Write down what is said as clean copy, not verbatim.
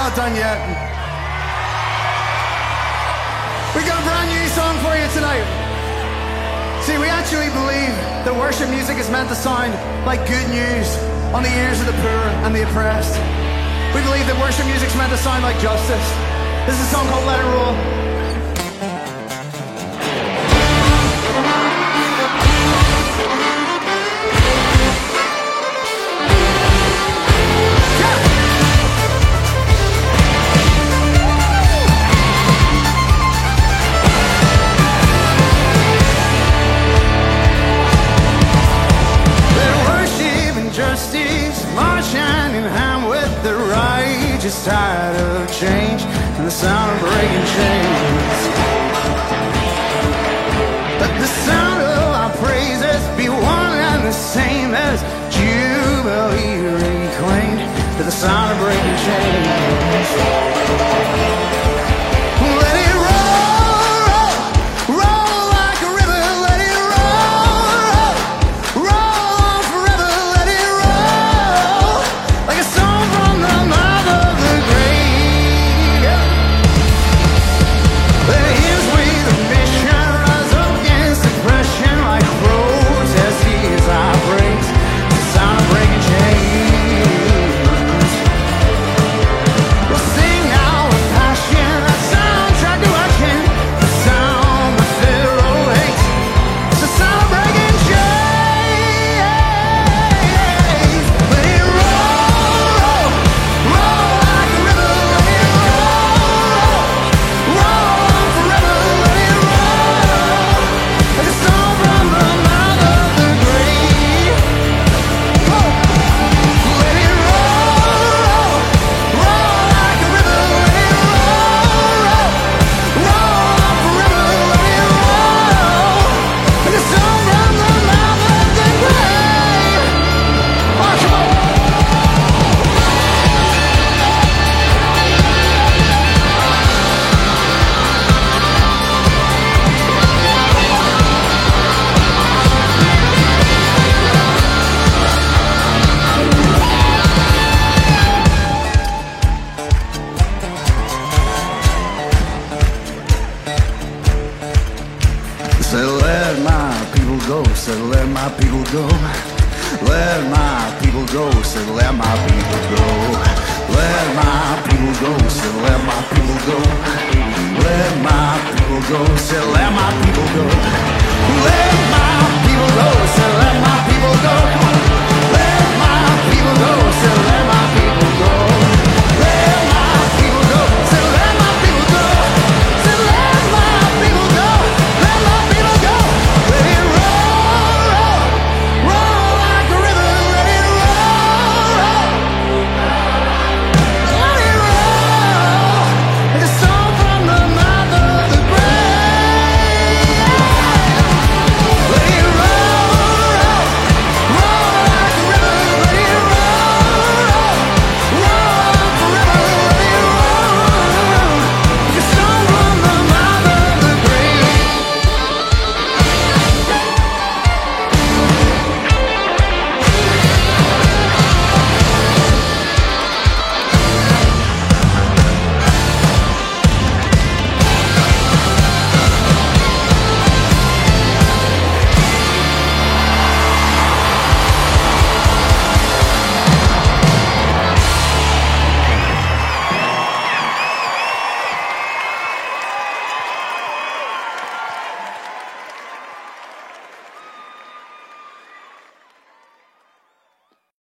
not done yet. We got a brand new song for you tonight. See, we actually believe that worship music is meant to sound like good news on the ears of the poor and the oppressed. We believe that worship music's meant to sound like justice. This is a song called Let It Roll. Justice, march hand in hand with the righteous tide of change and the sound of breaking chains. Let the sound of our praises be one and the same as jubilee reclaimed to the sound of breaking chains. Let it roll, roll like a river. Let it roll, roll on forever. Let it roll like a song from the mouth of the grave. Let hymns with a mission rise up against depression like protest. Here's our praise, the sound of breaking chains. We'll sing out with passion, a soundtrack to watching, the sound the Pharaoh hates. It's the sound of breaking chains. Let it roll, roll like a river. Let it roll, roll on forever. Let it roll like a song from the mouth of the grave. Let it roll, roll like a river. Let it roll, roll on forever. Let it roll like a song from the mouth of the grave. Oh, come on. Say let my people go, say let my people go. Let my people go, say let my people go. Let my people go, say let my people go. Let my people go, say let my people go. Let my